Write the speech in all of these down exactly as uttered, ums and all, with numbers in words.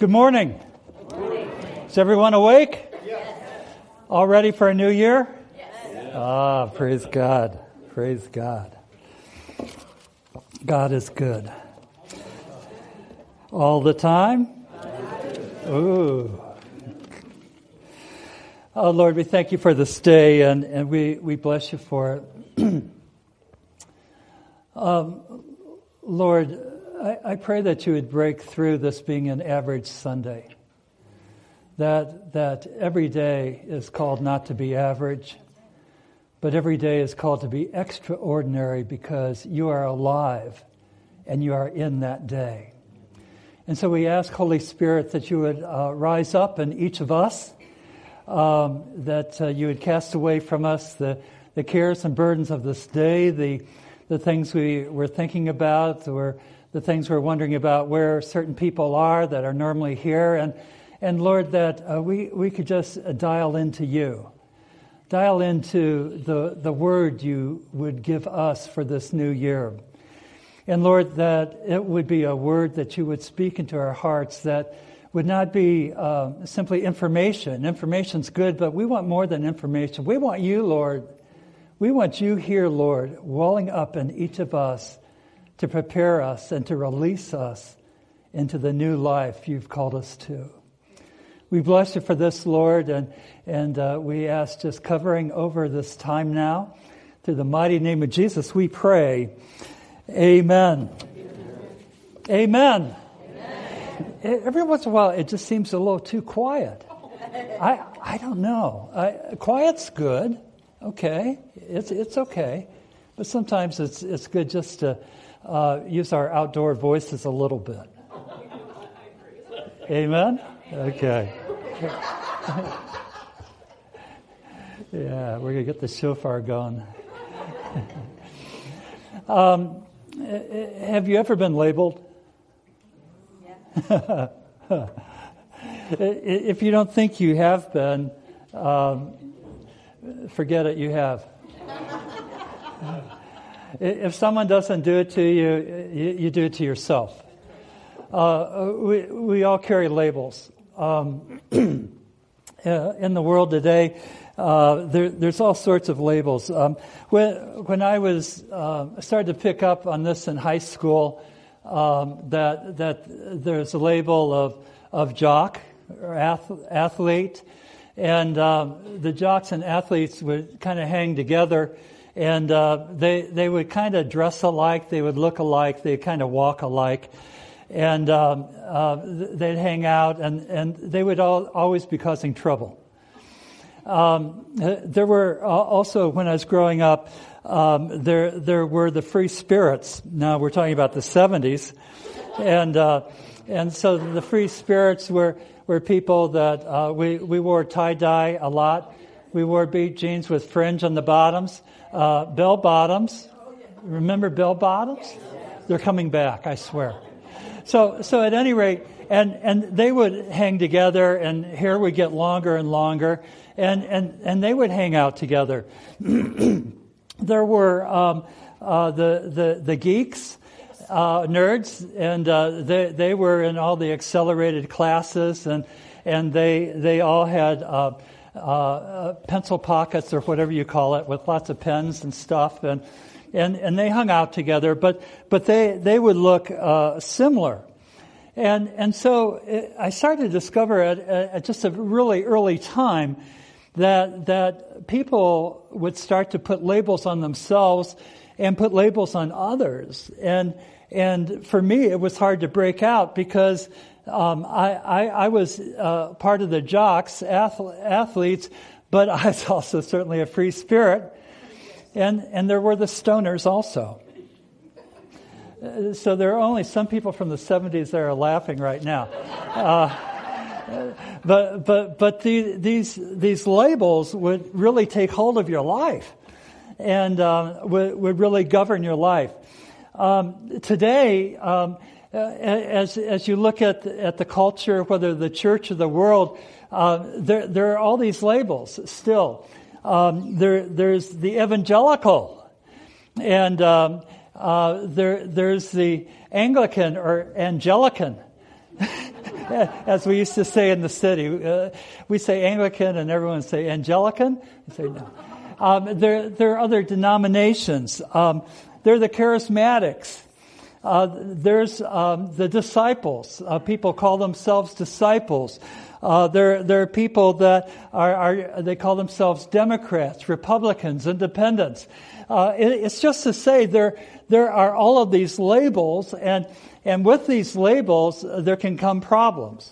Good morning. Good morning. Is everyone awake? Yes. All ready for a new year? Yes. Ah, praise God. Praise God. God is good. All the time? Ooh. Oh, Lord, we thank you for this day, and, and we, we bless you for it. um, Lord, I, I pray that you would break through this being an average Sunday. That that every day is called not to be average, but every day is called to be extraordinary because you are alive and you are in that day. And so we ask, Holy Spirit, that you would uh, rise up in each of us, um, that uh, you would cast away from us the, the cares and burdens of this day, the the things we were thinking about, or the things we're wondering about where certain people are that are normally here. And And Lord, that uh, we, we could just uh, dial into you. Dial into the, the word you would give us for this new year. And Lord, that it would be a word that you would speak into our hearts that would not be uh, simply information. Information's good, but we want more than information. We want you, Lord. We want you here, Lord, welling up in each of us to prepare us and to release us into the new life you've called us to. We bless you for this, Lord, and and uh, we ask just covering over this time now. Through the mighty name of Jesus, we pray. Amen. Amen. Amen. Amen. Every once in a while, it just seems a little too quiet. I I don't know. I, quiet's good. Okay, it's it's okay, but sometimes it's it's good just to uh, use our outdoor voices a little bit. Amen. Okay. Yeah, we're going to get the shofar going. um, have you ever been labeled? Yeah. If you don't think you have been, um, forget it, you have. If someone doesn't do it to you, you, you do it to yourself. Uh, we, we all carry labels. Um, in the world today, uh, there, there's all sorts of labels. Um, when when I was uh, started to pick up on this in high school, um, that that there's a label of of jock or ath- athlete, and um, the jocks and athletes would kind of hang together, and uh, they they would kind of dress alike, they would look alike, they kind of walk alike. And um, uh, they'd hang out, and, and they would all, always be causing trouble. Um, there were also, when I was growing up, um, there there were the free spirits. Now we're talking about the seventies, and uh, and so the free spirits were were people that uh, we we wore tie dye a lot. We wore beat jeans with fringe on the bottoms, uh, bell bottoms. Remember bell bottoms? They're coming back, I swear. So, so at any rate, and, and they would hang together, and hair would get longer and longer, and, and, and they would hang out together. There were um, uh, the, the the geeks, uh, nerds, and uh, they they were in all the accelerated classes, and and they they all had uh, uh, pencil pockets or whatever you call it, with lots of pens and stuff, and. And and they hung out together, but but they they would look uh, similar, and and so it, I started to discover at, at just a really early time that that people would start to put labels on themselves and put labels on others, and and for me it was hard to break out because um, I, I I was uh, part of the jocks ath- athletes, but I was also certainly a free spirit. And and there were the stoners also. Uh, so there are only some people from the seventies that are laughing right now. Uh, but but but the, these these labels would really take hold of your life, and um, would would really govern your life. Um, today, um, as as you look at the, at the culture, whether the church or the world, uh, there there are all these labels still. Um, there, there's the evangelical, and um, uh, there, there's the Anglican or Anglican. as we used to say in the city. Uh, we say Anglican and everyone say Anglican. We say no. Um, there, there are other denominations. Um, there are the charismatics. Uh, there's um, the disciples. Uh, people call themselves disciples. Uh, there, there are people that are, are, they call themselves Democrats, Republicans, Independents. Uh, it, it's just to say there, there are all of these labels, and, and with these labels, uh, there can come problems.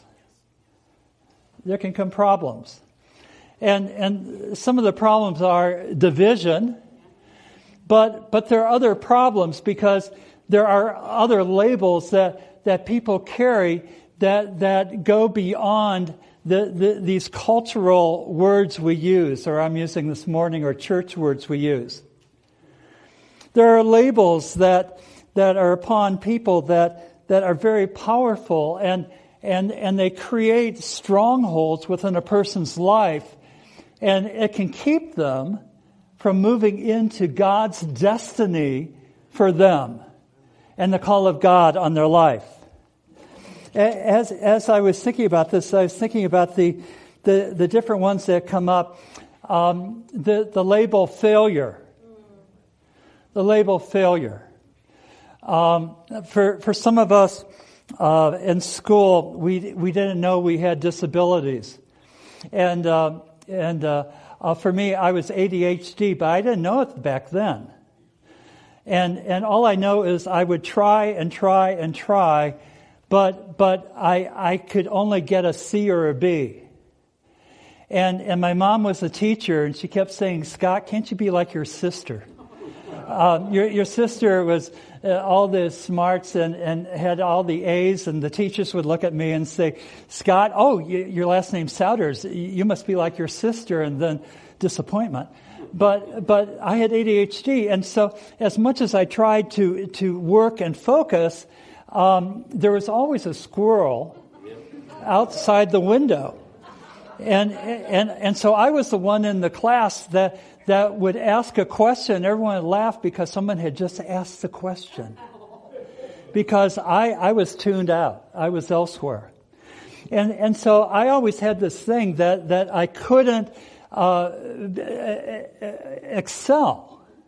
There can come problems. And, and some of the problems are division, but, but there are other problems because there are other labels that, that people carry that that go beyond the, the these cultural words we use, or I'm using this morning, or church words we use. There are labels that that are upon people that that are very powerful, and and and they create strongholds within a person's life, and it can keep them from moving into God's destiny for them and the call of God on their life. As as I was thinking about this, I was thinking about the the, the different ones that come up. Um, the the label failure, the label failure. Um, for for some of us uh, in school, we we didn't know we had disabilities, and uh, and uh, uh, for me, I was A D H D, but I didn't know it back then. And and all I know is I would try and try and try. But but I I could only get a C or a B. And and my mom was a teacher, and she kept saying, "Scott, can't you be like your sister? Um, your your sister was uh, all the smarts and, and had all the A's, and the teachers would look at me and say, Scott, oh, you, your last name's Souders. You must be like your sister," and then disappointment. But but I had A D H D, and so as much as I tried to to work and focus, Um, there was always a squirrel outside the window. And, and, and so I was the one in the class that, that would ask a question. Everyone would laugh because someone had just asked the question. Because I, I was tuned out. I was elsewhere. And, and so I always had this thing that, that I couldn't, uh, excel.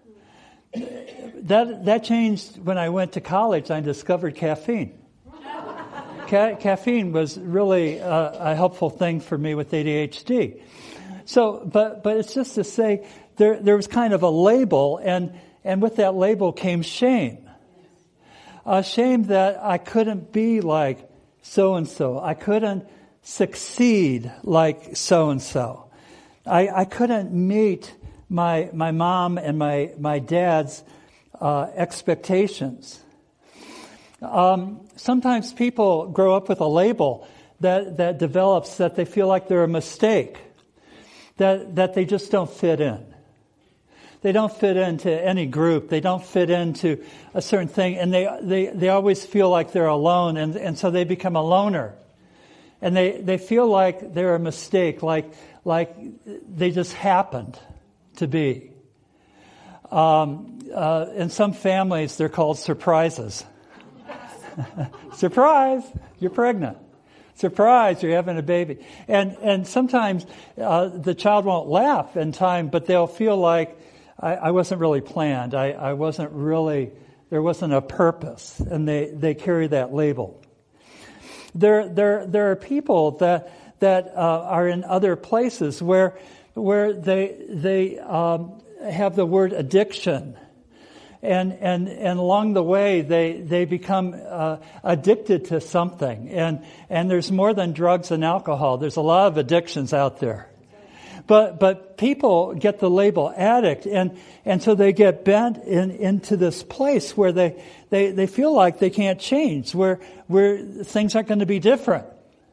That that changed when I went to college. I discovered caffeine. Ca- caffeine was really uh, a helpful thing for me with A D H D. So, but but it's just to say there there was kind of a label, and and with that label came shame. A shame that I couldn't be like so and so. I couldn't succeed like so and so. I I couldn't meet my my mom and my my dad's uh, expectations. Um, sometimes people grow up with a label that that develops that they feel like they're a mistake, that that they just don't fit in. They don't fit into any group. They don't fit into a certain thing, and they they they always feel like they're alone, and and so they become a loner, and they they feel like they're a mistake, like like they just happened to be. Um, uh, in some families, they're called surprises. Surprise, you're pregnant. Surprise, you're having a baby. And and sometimes uh, the child won't laugh in time, but they'll feel like I, I wasn't really planned. I, I wasn't really, there wasn't a purpose, and they, they carry that label. There there there are people that that uh, are in other places where where they they um, have the word addiction, and and and along the way they they become uh, addicted to something, and and there's more than drugs and alcohol. There's a lot of addictions out there, but but people get the label addict, and and so they get bent in into this place where they they they feel like they can't change, where where things aren't going to be different.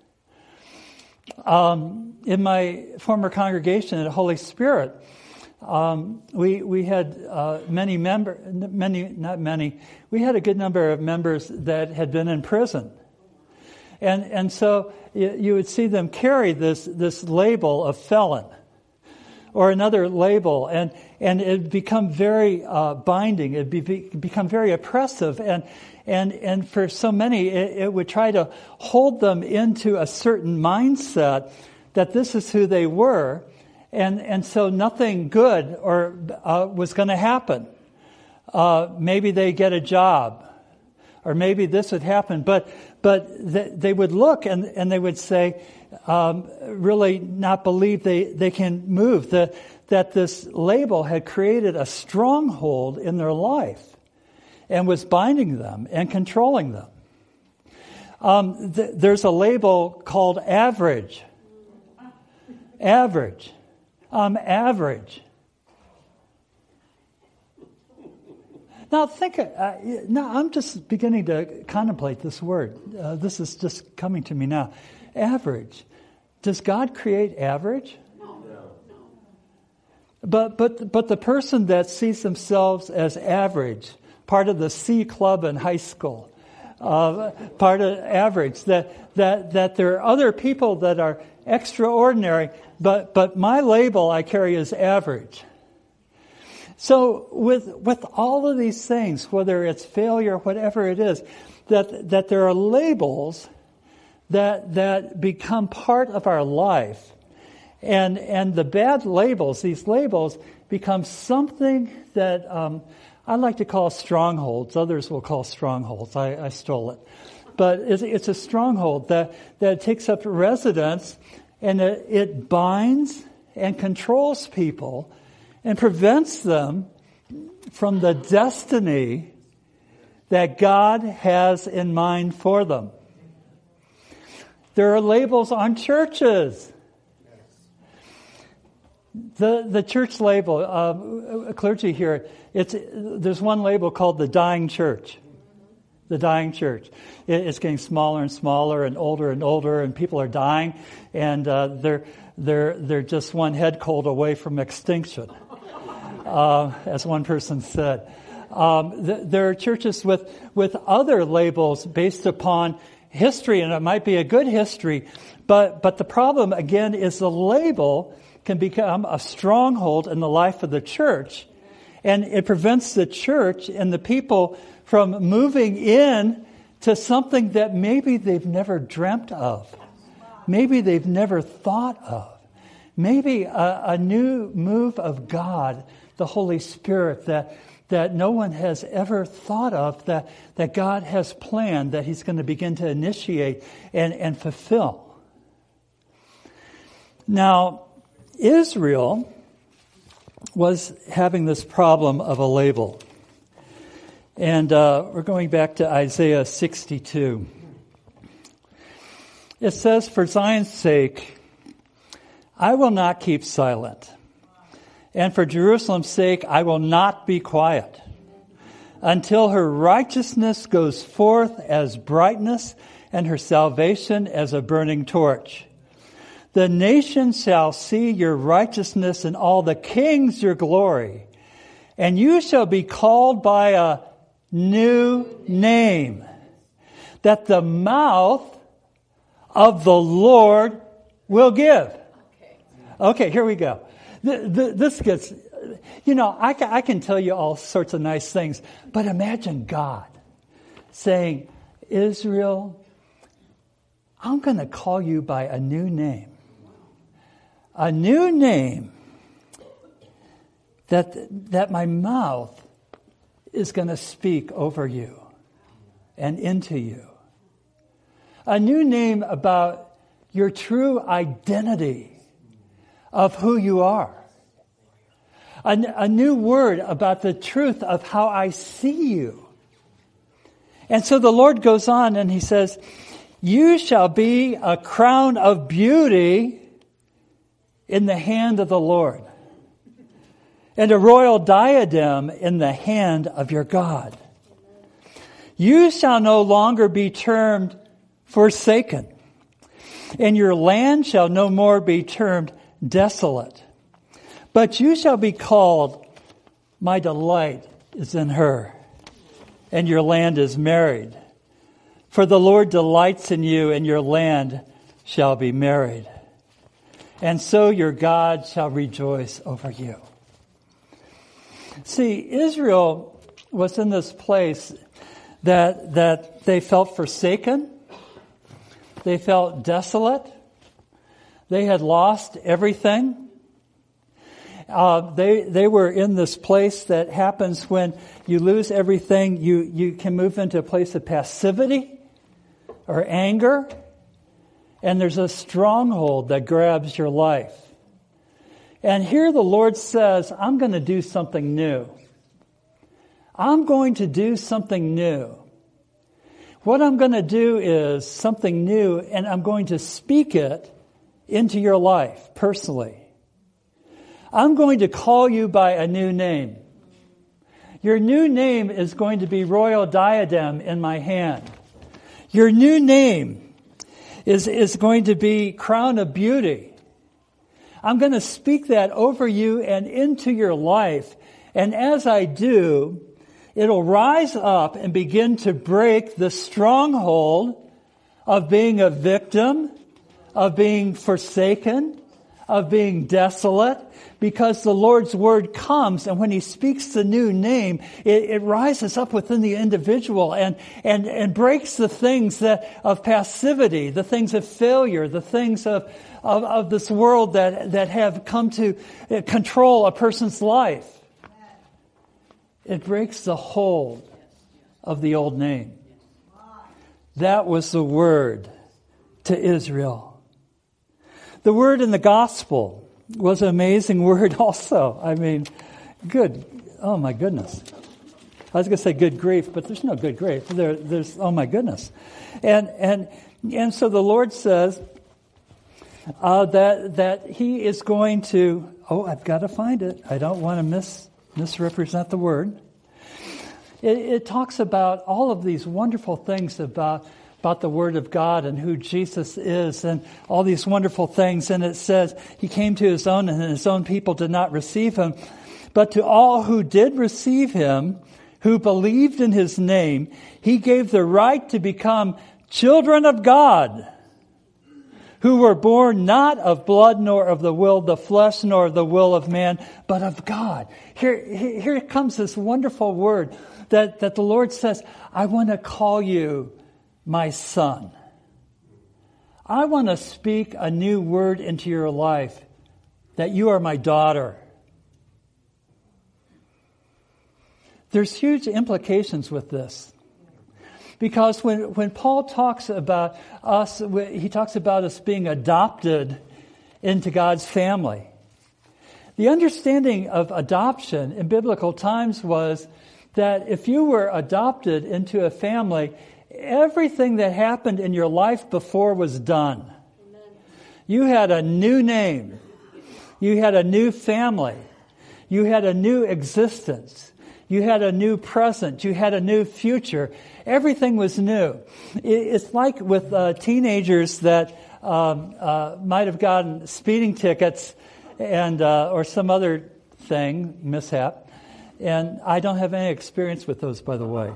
Um, in my former congregation at Holy Spirit, um, we we had uh, many member, many not many. We had a good number of members that had been in prison, and and so you, you would see them carry this this label of felon. or another label, and and it become very uh, binding. It be, become very oppressive, and and and for so many, it, it would try to hold them into a certain mindset that this is who they were, and and so nothing good or uh, was going to happen. Uh, maybe they get a job, or maybe this would happen, but but th- they would look and and they would say, um, really not believe they they can move. The, that this label had created a stronghold in their life and was binding them and controlling them. Um, th- there's a label called average. Average. I'm average. Now think, uh, now I'm just beginning to contemplate this word. Uh, this is just coming to me now. Average. Does God create average? But but but the person that sees themselves as average, part of the C club in high school, uh, part of average, that that that there are other people that are extraordinary, but but my label I carry is average. So with with all of these things, whether it's failure, whatever it is, that that there are labels that that become part of our life. And and the bad labels, these labels, become something that um, I like to call strongholds. Others will call strongholds. I, I stole it. But it's, it's a stronghold that, that takes up residence, and it, it binds and controls people and prevents them from the destiny that God has in mind for them. There are labels on churches. The the church label, uh, clergy here, it's there's one label called the dying church. The dying church. It, it's getting smaller and smaller and older and older, and people are dying, and uh, they're they're they're just one head cold away from extinction, uh, as one person said. Um, th- there are churches with with other labels based upon history, and it might be a good history, but but the problem again is the label can become a stronghold in the life of the church, and it prevents the church and the people from moving in to something that maybe they've never dreamt of, maybe they've never thought of, maybe a, a new move of God, the Holy Spirit, that that no one has ever thought of, that, that God has planned, that He's going to begin to initiate and, and fulfill. Now, Israel was having this problem of a label. And uh, we're going back to Isaiah sixty-two. It says, "For Zion's sake, I will not keep silent. And for Jerusalem's sake, I will not be quiet, until her righteousness goes forth as brightness and her salvation as a burning torch. The nations shall see your righteousness, and all the kings your glory. And you shall be called by a new name, that the mouth of the Lord will give." Okay, here we go. This gets, you know, I can, I can tell you all sorts of nice things, but imagine God saying, "Israel, I'm going to call you by a new name. A new name that that my mouth is going to speak over you and into you. A new name about your true identity of who you are. A, a new word about the truth of how I see you." And so the Lord goes on and He says, "You shall be a crown of beauty in the hand of the Lord, and a royal diadem in the hand of your God. You shall no longer be termed forsaken, and your land shall no more be termed desolate. But you shall be called, my delight is in her, and your land is married. For the Lord delights in you, and your land shall be married." and so your God shall rejoice over you. See, Israel was in this place that that they felt forsaken. They felt desolate. They had lost everything. Uh, they they were in this place that happens when you lose everything. You you can move into a place of passivity or anger, and there's a stronghold that grabs your life. And here the Lord says, I'm going to do something new. I'm going to do something new. What I'm going to do is something new, and I'm going to speak it into your life personally. I'm going to call you by a new name. Your new name is going to be Royal Diadem in my hand. Your new name is, is going to be Crown of Beauty. I'm going to speak that over you and into your life. And as I do, it'll rise up and begin to break the stronghold of being a victim, of being forsaken, of being desolate, because the Lord's word comes, and when He speaks the new name, it, it rises up within the individual and, and, and breaks the things that of passivity, the things of failure, the things of, of, of this world that, that have come to control a person's life. It breaks the hold of the old name. That was the word to Israel. The word in the gospel was an amazing word also. I mean, good. Oh my goodness. I was going to say good grief, but there's no good grief. There, there's, oh my goodness. And, and, and so the Lord says, uh, that, that He is going to, oh, I've got to find it. I don't want to miss, misrepresent the word. It, it talks about all of these wonderful things about about the Word of God and who Jesus is and all these wonderful things. And it says, He came to His own and His own people did not receive Him. But to all who did receive Him, who believed in His name, He gave the right to become children of God, who were born not of blood, nor of the will of the flesh, nor of the will of man, but of God. Here, here comes this wonderful word that, that the Lord says, I want to call you my son. I want to speak a new word into your life, that you are my daughter. There's huge implications with this. Because when, when Paul talks about us, he talks about us being adopted into God's family. The understanding of adoption in biblical times was that if you were adopted into a family, everything that happened in your life before was done. Amen. You had a new name. You had a new family. You had a new existence. You had a new present. You had a new future. Everything was new. It's like with uh, teenagers that um, uh, might have gotten speeding tickets and uh, or some other thing, mishap. And I don't have any experience with those, by the way.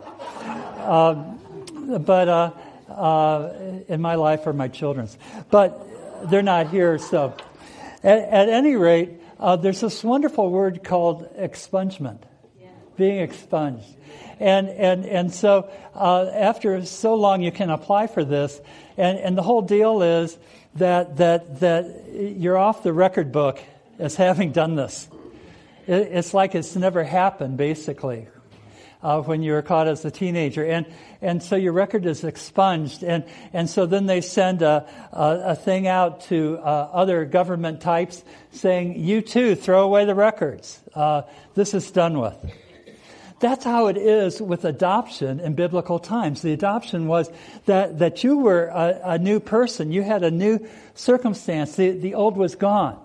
Um, But uh, uh, in my life or my children's. But they're not here, so. At, at any rate, uh, there's this wonderful word called expungement. Yeah. Being expunged. And and and so uh, after so long you can apply for this. And, and the whole deal is that, that, that you're off the record book as having done this. It, it's like it's never happened, basically. Uh, when you were caught as a teenager. And and so your record is expunged. And, and so then they send a, a, a thing out to uh, other government types saying, you too, throw away the records. Uh, this is done with. That's how it is with adoption in biblical times. The adoption was that, that you were a, a new person. You had a new circumstance. The, the old was gone.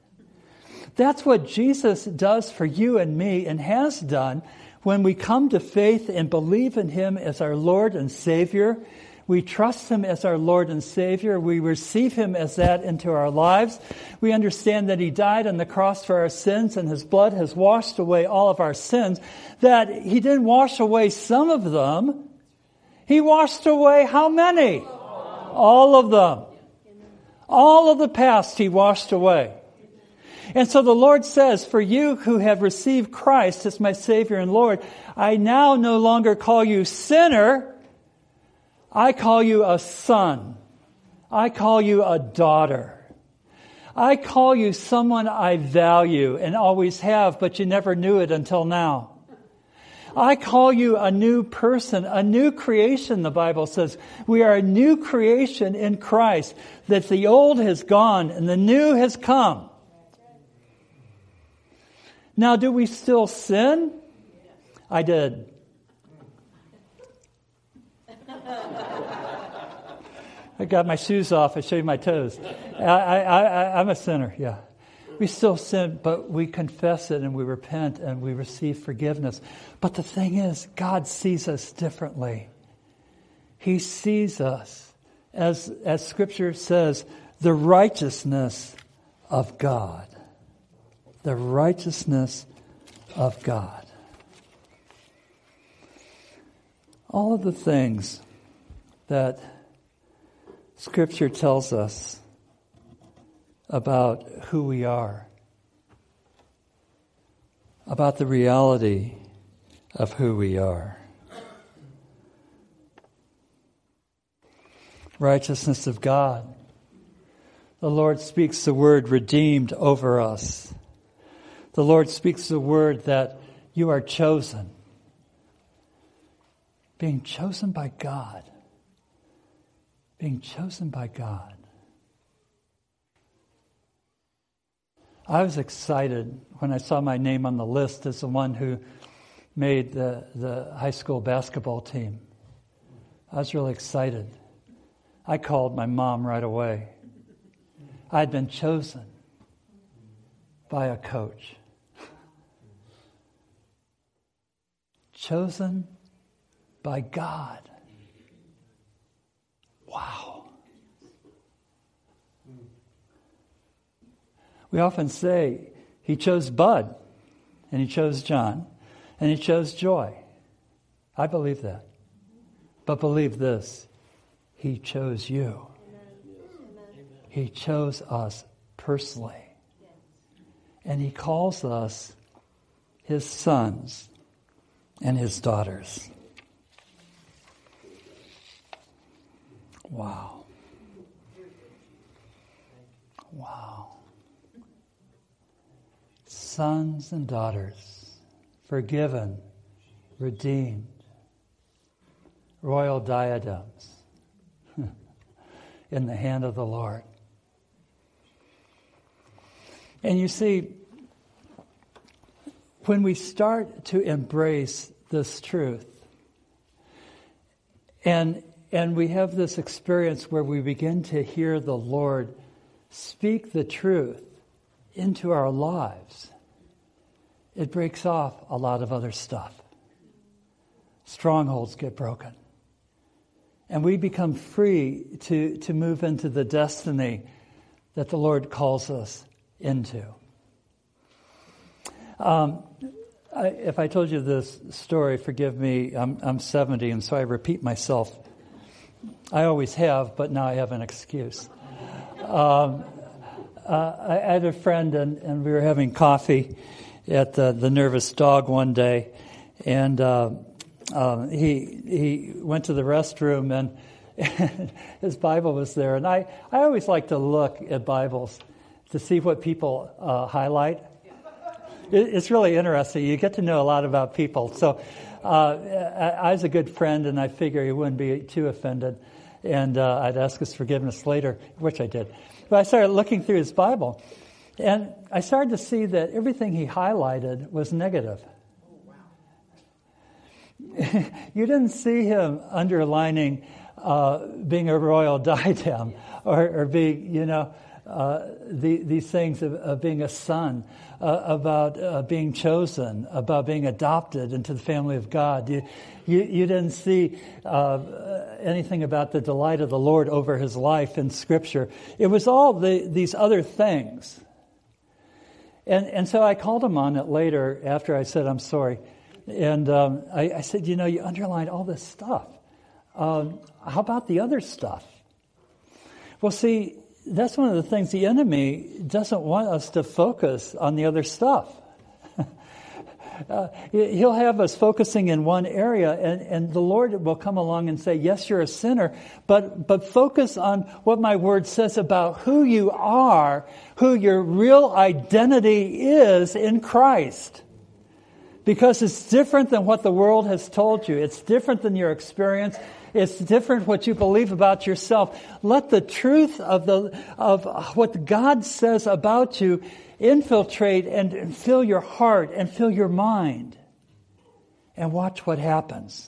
That's what Jesus does for you and me and has done. When we come to faith and believe in Him as our Lord and Savior, we trust Him as our Lord and Savior. We receive Him as that into our lives. We understand that He died on the cross for our sins and His blood has washed away all of our sins. That He didn't wash away some of them. He washed away how many? All of them. All of the past He washed away. And so the Lord says, for you who have received Christ as my Savior and Lord, I now no longer call you sinner. I call you a son. I call you a daughter. I call you someone I value and always have, but you never knew it until now. I call you a new person, a new creation, the Bible says. We are a new creation in Christ, that the old has gone and the new has come. Now, do we still sin? I did. I got my shoes off. I showed you my toes. I, I, I, I'm a sinner, yeah. We still sin, but we confess it and we repent and we receive forgiveness. But the thing is, God sees us differently. He sees us, as, as Scripture says, the righteousness of God. The righteousness of God. All of the things that Scripture tells us about who we are, about the reality of who we are. Righteousness of God. The Lord speaks the word redeemed over us. The Lord speaks the word that you are chosen. Being chosen by God. Being chosen by God. I was excited when I saw my name on the list as the one who made the, the high school basketball team. I was really excited. I called my mom right away. I had been chosen by a coach. Chosen by God. Wow. We often say, He chose Bud, and He chose John, and He chose Joy. I believe that. But believe this, He chose you. He chose us personally. And He calls us His sons and His daughters. Wow. Wow. Sons and daughters, forgiven, redeemed, royal diadems in the hand of the Lord. And you see, when we start to embrace this truth, and and we have this experience where we begin to hear the Lord speak the truth into our lives, it breaks off a lot of other stuff. Strongholds get broken. And we become free to, to move into the destiny that the Lord calls us into. Um, I, if I told you this story, forgive me, I'm, I'm seventy, and so I repeat myself. I always have, but now I have an excuse. Um, uh, I had a friend, and, and we were having coffee at the, the Nervous Dog one day, and uh, uh, he he went to the restroom, and, and his Bible was there. And I, I always like to look at Bibles to see what people uh, highlight. It, it's really interesting. You get to know a lot about people. So uh, I, I was a good friend, and I figure he wouldn't be too offended. And uh, I'd ask his forgiveness later, which I did. But I started looking through his Bible, and I started to see that everything he highlighted was negative. Oh, wow. You didn't see him underlining uh, being a royal diadem or, or being, you know, uh, the, these things of, of being a son, uh, about uh, being chosen, about being adopted into the family of God. You, you, you didn't see uh, anything about the delight of the Lord over his life in Scripture. It was all the, these other things. And and so I called him on it later after I said, I'm sorry. And um, I, I said, you know, you underlined all this stuff. Um, how about the other stuff? Well, see, that's one of the things the enemy doesn't want us to focus on the other stuff. Uh, he'll have us focusing in one area, and, and the Lord will come along and say, yes, you're a sinner, but, but focus on what my word says about who you are, who your real identity is in Christ. Because it's different than what the world has told you. It's different than your experience. It's different what you believe about yourself. Let the truth of the of what God says about you infiltrate and fill your heart and fill your mind. And watch what happens.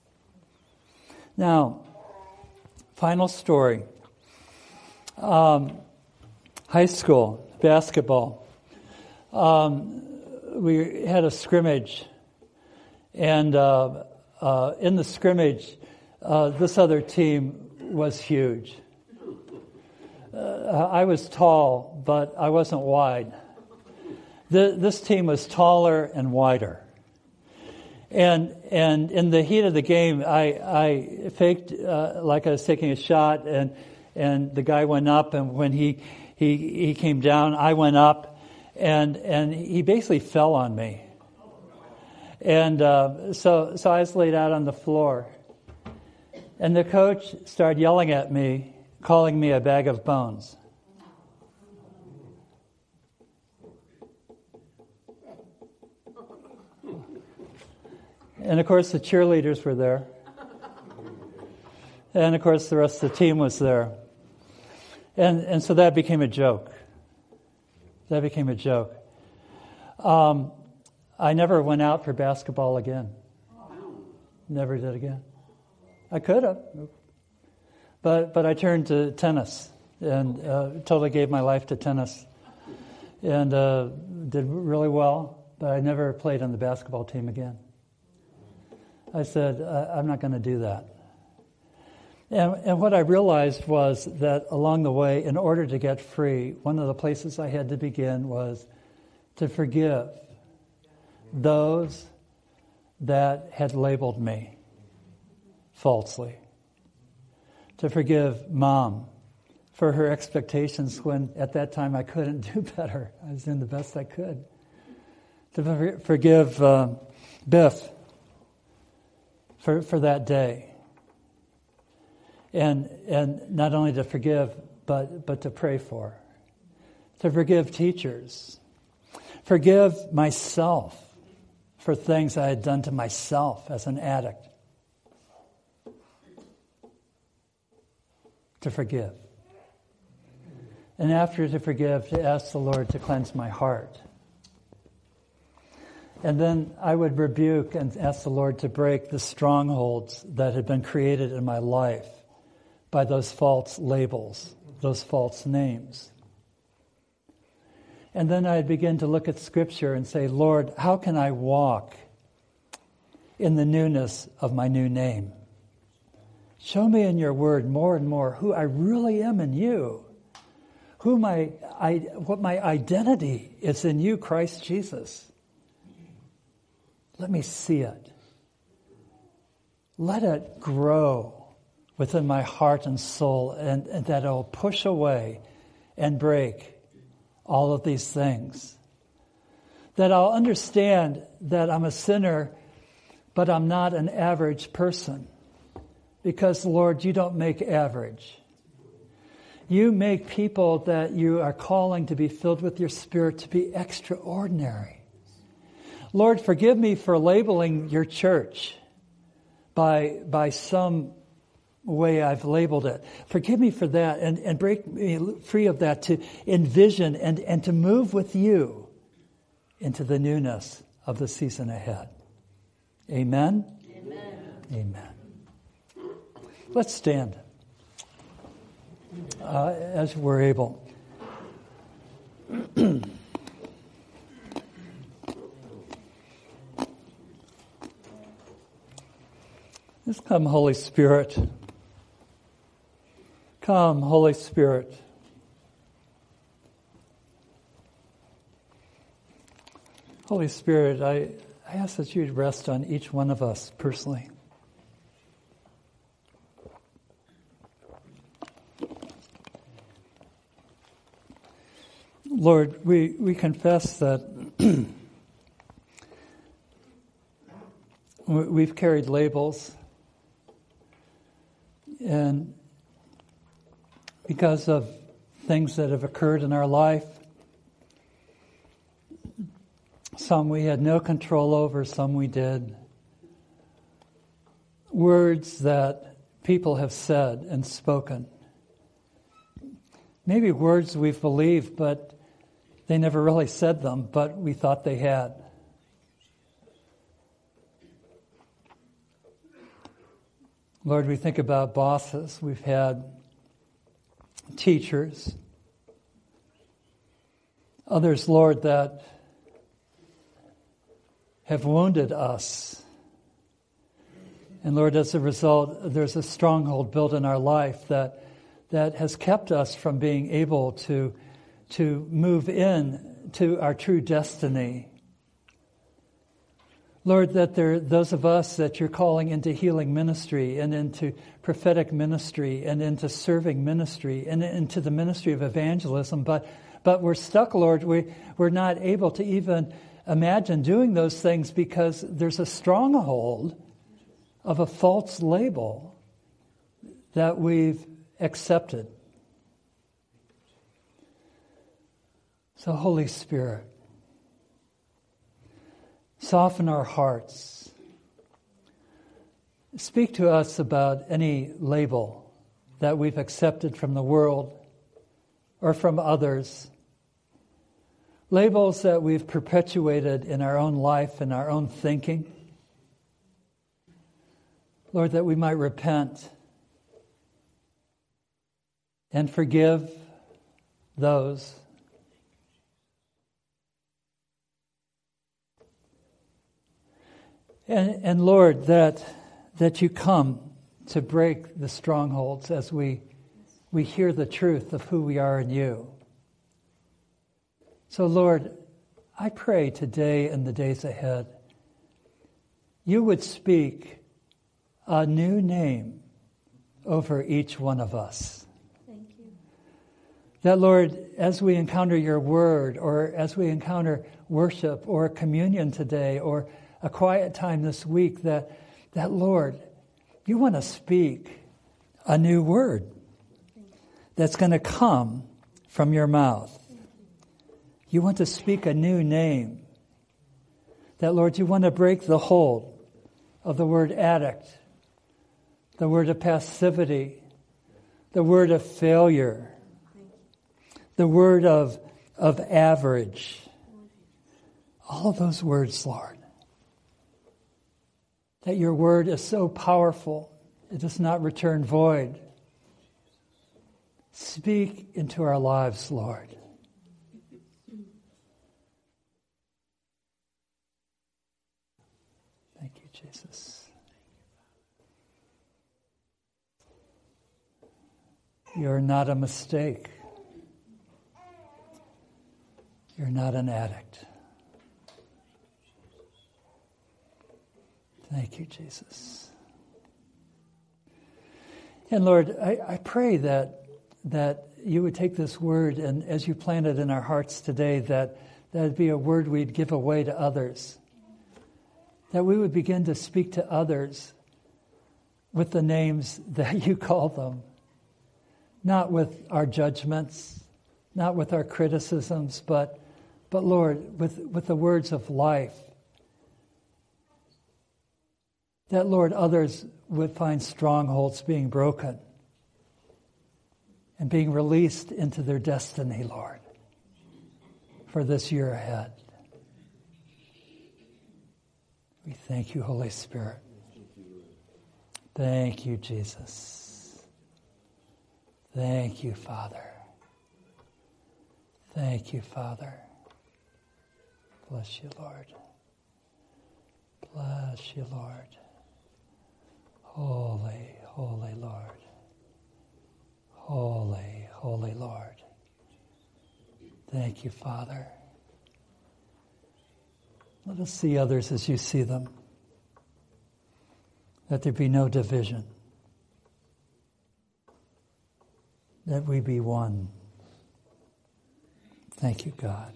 Now, final story. Um, high school basketball. Um, we had a scrimmage, and uh, uh, in the scrimmage, uh, this other team was huge. Uh, I was tall, but I wasn't wide. The, this team was taller and wider. And and in the heat of the game, I, I faked uh, like I was taking a shot, and and the guy went up, and when he he he came down, I went up. And and he basically fell on me, and uh, so so I was laid out on the floor, and the coach started yelling at me, calling me a bag of bones. And of course the cheerleaders were there, and of course the rest of the team was there, and and so that became a joke. That became a joke. Um, I never went out for basketball again. Never did again. I could have. But but I turned to tennis and uh, totally gave my life to tennis. And uh, did really well, but I never played on the basketball team again. I said, I'm not going to do that. And, and what I realized was that along the way, in order to get free, one of the places I had to begin was to forgive those that had labeled me falsely. To forgive Mom for her expectations when at that time I couldn't do better. I was doing the best I could. To for, forgive uh, Biff for, for that day. And and not only to forgive, but, but to pray for. To forgive teachers. Forgive myself for things I had done to myself as an addict. To forgive. And after to forgive, to ask the Lord to cleanse my heart. And then I would rebuke and ask the Lord to break the strongholds that had been created in my life by those false labels, those false names. And then I'd begin to look at Scripture and say, Lord, how can I walk in the newness of my new name? Show me in your word more and more who I really am in you, who my, I, what my identity is in you, Christ Jesus. Let me see it. Let it grow within my heart and soul, and, and that it'll push away and break all of these things. That I'll understand that I'm a sinner, but I'm not an average person. Because, Lord, you don't make average. You make people that you are calling to be filled with your Spirit to be extraordinary. Lord, forgive me for labeling your church by, by some way I've labeled it. Forgive me for that, and, and break me free of that to envision and, and to move with you into the newness of the season ahead. Amen? Amen. Amen. Let's stand uh, as we're able. Let's come, Holy Spirit. Come, Holy Spirit. Holy Spirit, I, I ask that you'd rest on each one of us personally. Lord, we, we confess that we've carried labels, and because of things that have occurred in our life, some we had no control over, some we did. Words that people have said and spoken. Maybe words we've believed, but they never really said them, but we thought they had. Lord, we think about bosses. We've had teachers. Others, Lord, that have wounded us. And Lord, as a result, there's a stronghold built in our life that that has kept us from being able to, to move in to our true destiny. Lord, that there those of us that you're calling into healing ministry and into prophetic ministry and into serving ministry and into the ministry of evangelism, but but we're stuck, Lord. We, we're not able to even imagine doing those things because there's a stronghold of a false label that we've accepted. So, Holy Spirit, soften our hearts. Speak to us about any label that we've accepted from the world or from others. Labels that we've perpetuated in our own life and our own thinking. Lord, that we might repent and forgive those and, and Lord, that that you come to break the strongholds as we we hear the truth of who we are in you. So Lord, I pray today and the days ahead, you would speak a new name over each one of us. Thank you. That, Lord, as we encounter your word, or as we encounter worship or communion today, or a quiet time this week, that, that Lord, you want to speak a new word that's going to come from your mouth. You want to speak a new name. That, Lord, you want to break the hold of the word addict, the word of passivity, the word of failure, the word of, of average. All of those words, Lord. That your word is so powerful, it does not return void. Speak into our lives, Lord. Thank you, Jesus. You're not a mistake. You're not an addict. Thank you, Jesus. And Lord, I, I pray that that you would take this word, and as you plant it in our hearts today, that that would be a word we'd give away to others. That we would begin to speak to others with the names that you call them. Not with our judgments, not with our criticisms, but, but Lord, with, with the words of life. That, Lord, others would find strongholds being broken and being released into their destiny, Lord, for this year ahead. We thank you, Holy Spirit. Thank you, Jesus. Thank you, Father. Thank you, Father. Bless you, Lord. Bless you, Lord. Holy, holy Lord. Holy, holy Lord. Thank you, Father. Let us see others as you see them. That there be no division. That we be one. Thank you, God.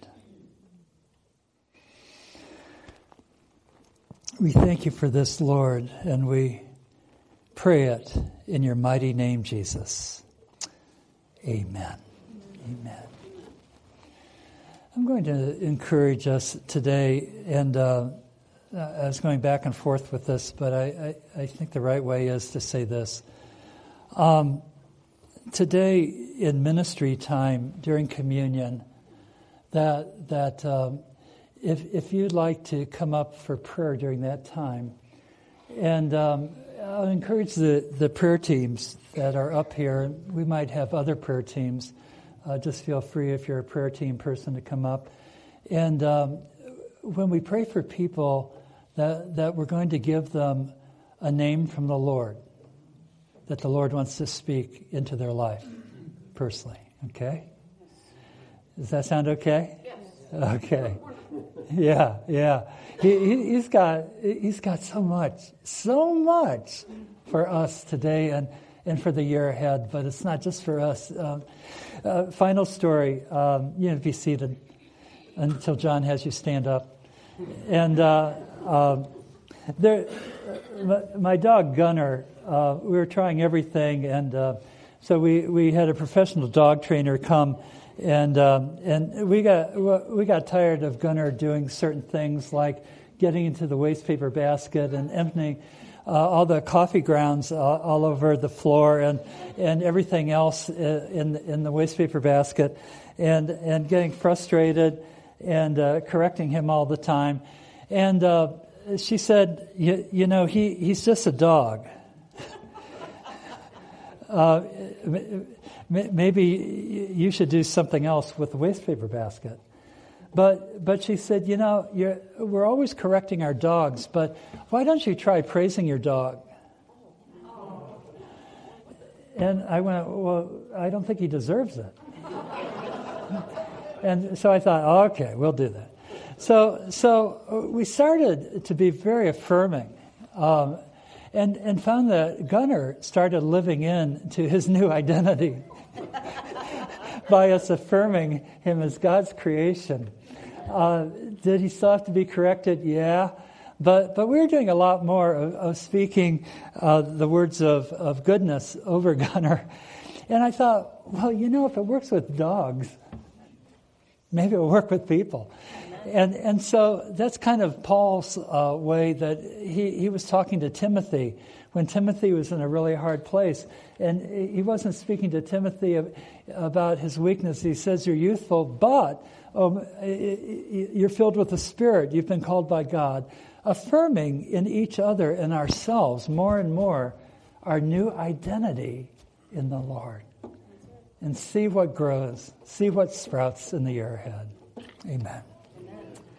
We thank you for this, Lord, and we pray it in your mighty name, Jesus. Amen. Amen. I'm going to encourage us today, and uh, I was going back and forth with this, but I, I, I think the right way is to say this. Um, today in ministry time during communion, that that um, if if you'd like to come up for prayer during that time, and um, I'll encourage the, the prayer teams that are up here. We might have other prayer teams. Uh, just feel free if you're a prayer team person to come up. And um, when we pray for people, that that we're going to give them a name from the Lord, that the Lord wants to speak into their life personally. Okay? Does that sound okay? Yes. Okay. Yeah, yeah. He, he, he's got he's got so much, so much for us today and, and for the year ahead. But it's not just for us. Um, uh, final story. Um, you know, be seated until John has you stand up. And uh, um, there, my, my dog Gunner. Uh, we were trying everything, and uh, so we, we had a professional dog trainer come. And um, and we got we got tired of Gunnar doing certain things like getting into the waste paper basket and emptying uh, all the coffee grounds uh, all over the floor and and everything else in in the waste paper basket, and and getting frustrated and uh, correcting him all the time. And uh, she said, you, you know, he he's just a dog. uh, Maybe you should do something else with the waste paper basket. But but she said, you know, you're, we're always correcting our dogs, but why don't you try praising your dog? And I went, well, I don't think he deserves it. And so I thought, okay, we'll do that. So so we started to be very affirming. Um, and, and found that Gunnar started living into his new identity by us affirming him as God's creation. Uh, did he still have to be corrected? Yeah. But but we were doing a lot more of, of speaking uh, the words of, of goodness over Gunnar. And I thought, well, you know, if it works with dogs, maybe it'll work with people. And and so that's kind of Paul's uh, way that he, he was talking to Timothy when Timothy was in a really hard place. And he wasn't speaking to Timothy about his weakness. He says, you're youthful, but um, you're filled with the Spirit. You've been called by God. Affirming in each other and ourselves more and more our new identity in the Lord. And see what grows. See what sprouts in the year ahead. Amen.